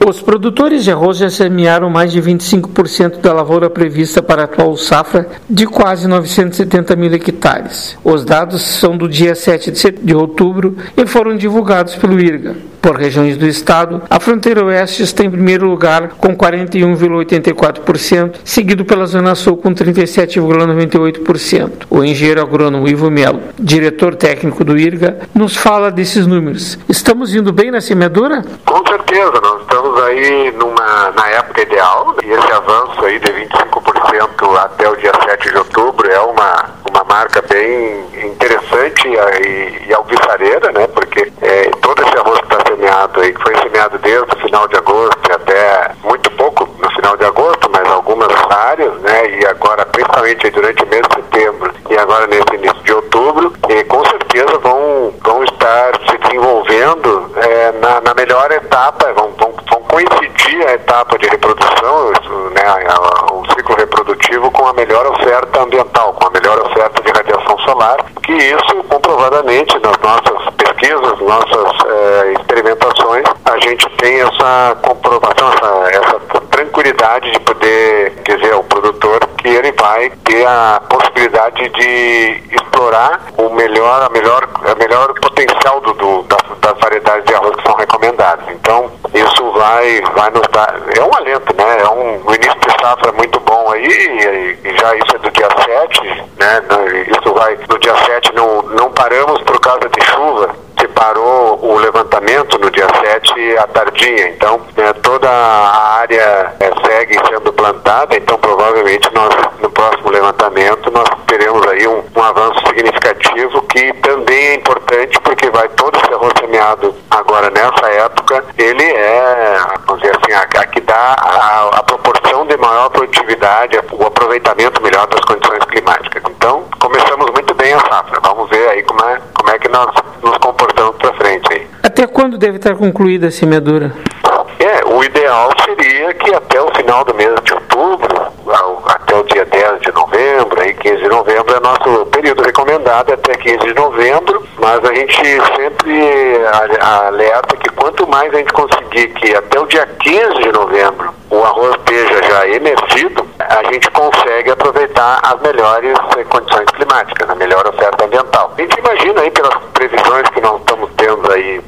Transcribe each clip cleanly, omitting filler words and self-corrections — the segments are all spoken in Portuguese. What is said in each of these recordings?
Os produtores de arroz já semearam mais de 25% da lavoura prevista para a atual safra de quase 970 mil hectares. Os dados são do dia 7 de outubro e foram divulgados pelo IRGA. Por regiões do estado, a fronteira oeste está em primeiro lugar com 41,84%, seguido pela Zona Sul com 37,98%. O engenheiro agrônomo Ivo Melo, diretor técnico do IRGA, nos fala desses números. Estamos indo bem na semeadura? Com certeza, nós estamos aí na época ideal, e esse avanço aí de 25% até o dia 7 de outubro é uma marca bem interessante e alvissareira, né? Porque todo esse arroz que está semeado aí, que foi semeado desde o final de agosto até muito pouco no final de agosto, mas algumas áreas, né? E agora, principalmente durante o mês de setembro e agora nesse início de outubro, com certeza vão estar se desenvolvendo na melhor etapa, vão coincidir a etapa de reprodução, né, o ciclo reprodutivo com a melhor oferta ambiental, com a melhor oferta de radiação solar, que isso comprovadamente nas nossas pesquisas, nossas experimentações, a gente tem essa comprovação, essa tranquilidade de poder dizer ao produtor que ele vai ter a possibilidade de explorar o melhor potencial das variedades de arroz que são recomendadas. Então, isso vai nos dar, é um alento, né? É um início de safra muito bom aí, e já isso é do dia 7, né? Isso vai, no dia 7 não paramos por causa de chuva, se parou o levantamento no dia 7 à tardinha, então toda a área segue sendo plantada, então provavelmente no próximo levantamento nós teremos aí um avanço significativo que também é importante porque vai todo esse arroz semeado agora nessa época, ele vamos dizer assim, a que dá a proporção de maior produtividade, o aproveitamento melhor das condições climáticas. Então, começamos muito bem a safra. Vamos ver aí como é que nós nos comportamos para frente aí. Até quando deve estar concluída a semeadura? O ideal seria que até o final do mês de outubro, até o dia 10 de novembro, aí 15 de novembro é nosso período recomendado até 15 de novembro, mas a gente sempre alerta que quanto mais a gente conseguir que até o dia 15 de novembro o arroz esteja já emergido, a gente consegue aproveitar as melhores condições climáticas, a melhor oferta ambiental. A gente imagina aí pelas previsões que nós estamos tendo aí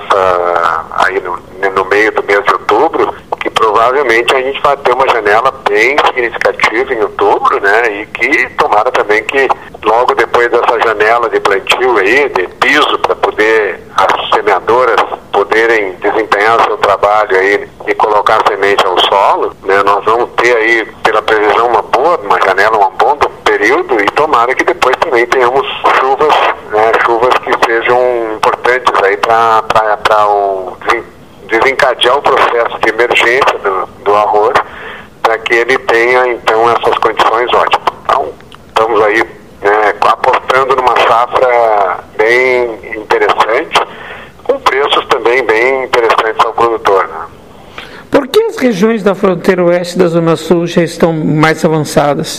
no meio do mês de outubro, que provavelmente a gente vai ter uma janela bem significativa em outubro, né? E que tomara também que logo depois dessa janela de plantio aí, de piso, para poder as semeadoras poderem desempenhar seu trabalho aí e colocar semente ao solo, né? Nós vamos ter aí, pela previsão, uma janela, um bom período, e tomara que depois também tenhamos chuvas, né? Chuvas que sejam importantes aí para desencadear o processo de emergência do arroz, para que ele tenha então essas condições ótimas. Então, estamos aí apostando numa safra bem interessante, com preços também bem interessantes ao produtor, né? Por que as regiões da fronteira oeste da Zona Sul já estão mais avançadas?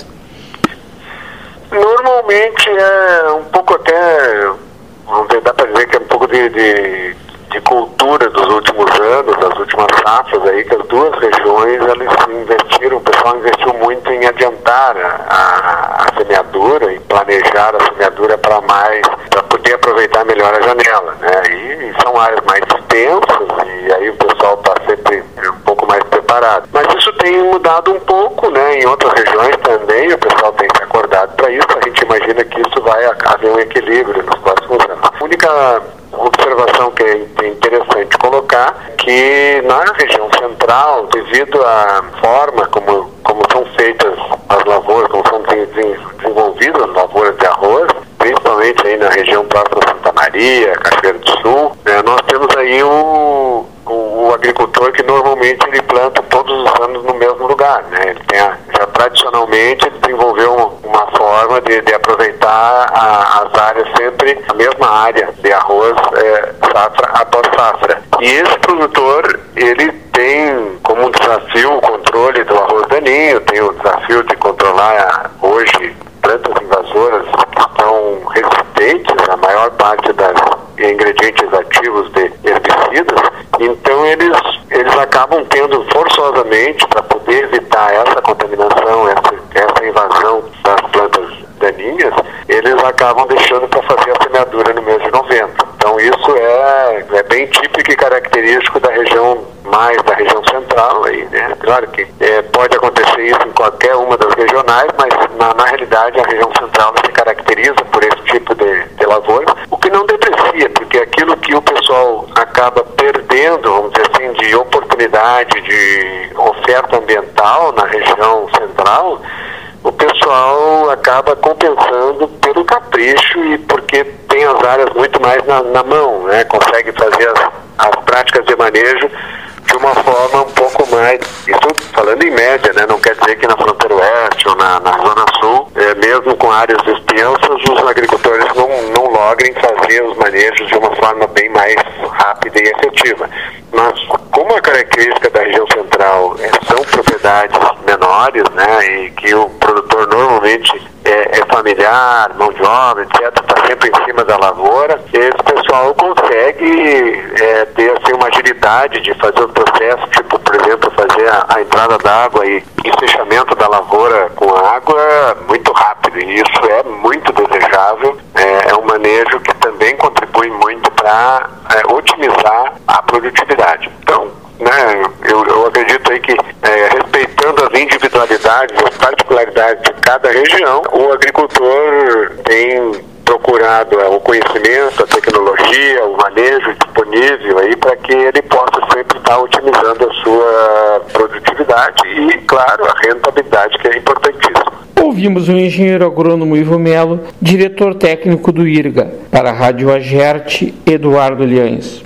Normalmente é um pouco até, vamos ver, dá para dizer que é um pouco de cultura dos últimos anos, das últimas safras aí, que as duas regiões o pessoal investiu muito em adiantar a semeadura e planejar a semeadura para poder aproveitar melhor a janela, né? E são áreas mais extensas e aí o pessoal está sempre um pouco mais preparado. Mas isso tem mudado um pouco, né? Em outras regiões também o pessoal tem se acordado para isso. A gente imagina que isso vai haver um equilíbrio nos próximos anos. A única observação que é interessante colocar que na região central, devido à forma como são feitas as lavouras, como são desenvolvidas as lavouras de arroz, principalmente aí na região próxima a Santa Maria, Cachoeiro do Sul, né, nós temos aí o agricultor que normalmente ele planta todos os anos no mesmo lugar, né? Ele já tradicionalmente desenvolveu uma forma de aproveitar as áreas sempre, a mesma área de arroz, safra após safra. E esse produtor, ele tem como desafio o controle do arroz daninho, tem o desafio de controlar hoje plantas invasoras que estão resistentes à maior parte das ingredientes ativos de herbicidas, então eles acabam tendo tendo forçosamente, para poder evitar essa contaminação, essa invasão das plantas daninhas, eles acabam deixando para fazer a semeadura no mês de novembro. Então isso é bem típico e característico da região central aí, né? Claro que pode acontecer isso em qualquer uma das regionais, mas na realidade a região central se caracteriza por esse tipo de lavoura, o que não deprecia, porque aquilo que o pessoal acaba perdendo, vamos dizer assim, de oportunidade, de oferta ambiental na região central, o pessoal acaba compensando pelo capricho e porque tem as áreas muito mais na mão, né? Consegue fazer as práticas de manejo de uma forma um pouco mais, isso falando em média, né? Não quer dizer que na fronteira oeste ou na zona sul, mesmo com áreas extensas, os agricultores não logrem fazer os manejos de uma forma bem mais rápida e efetiva. Mas como a característica da região central são propriedades menores, né? E que o produtor normalmente é familiar, mão de obra, etc., está sempre em cima da lavoura, esse pessoal consegue ter assim, uma agilidade de fazer o processo, tipo, por exemplo, fazer a entrada d'água e fechamento da lavoura com água muito rápido, e isso é muito desejável, é um manejo que também contribui muito para otimizar a produtividade. Então, né, eu acredito aí que respeitando as individualidades, as particularidades de cada região, o agricultor tem procurado o conhecimento, a tecnologia, o manejo disponível aí para que ele possa sempre estar otimizando a sua produtividade e, claro, a rentabilidade, que é importantíssima. Ouvimos o engenheiro agrônomo Ivo Melo, diretor técnico do IRGA. Para a Rádio Agerte, Eduardo Liães.